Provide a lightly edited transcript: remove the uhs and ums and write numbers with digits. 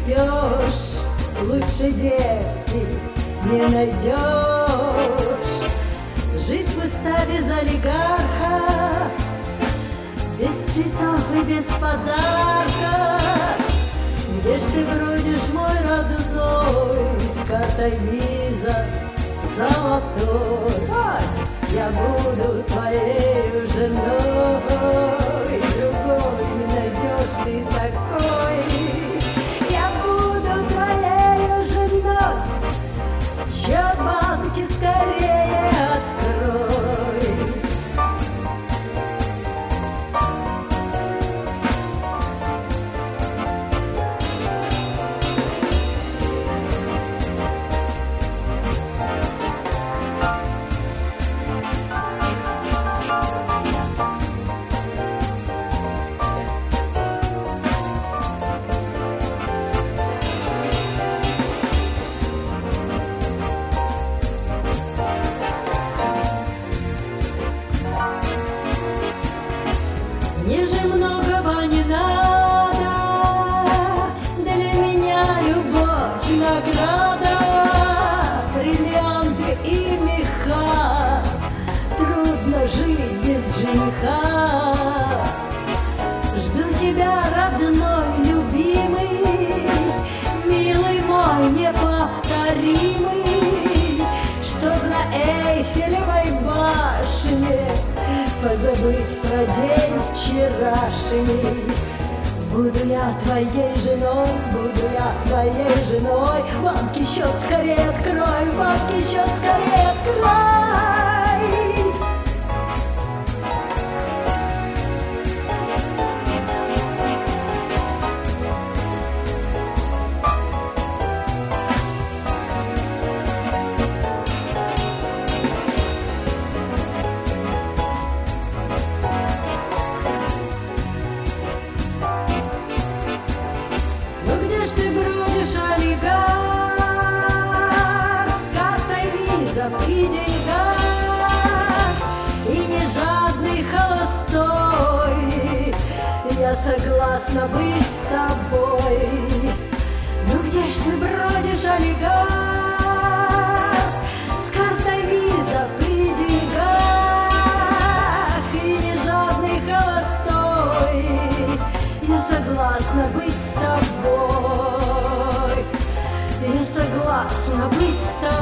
пьешь, лучше девки не найдешь. Жизнь пуста без олигарха, без цветов и без подарка. Где ж ты бродишь, мой родной, с картой виза золотой? Я буду твоей женой, другой не найдешь ты такой. Я буду твоей женой, счет банки скорее открой. Мне же многого не надо, для меня любовь награда. Бриллианты и меха, трудно жить без жениха. Жду тебя, родной, любимый, милый мой, неповторимый, чтоб на Эйфелевой башне позабыть про день вчерашний. Буду я твоей женой, буду я твоей женой. Банки счет скорее открой, банки счет скорее открой. Ты бродишь, олигарх, с картой виза при деньгах, и не жадный холостой. Я согласна быть с тобой. Ну где ж ты бродишь, олигарх, с картой виза при деньгах, и не жадный холостой. Я согласна быть с тобой. Я согласна быть с тобой.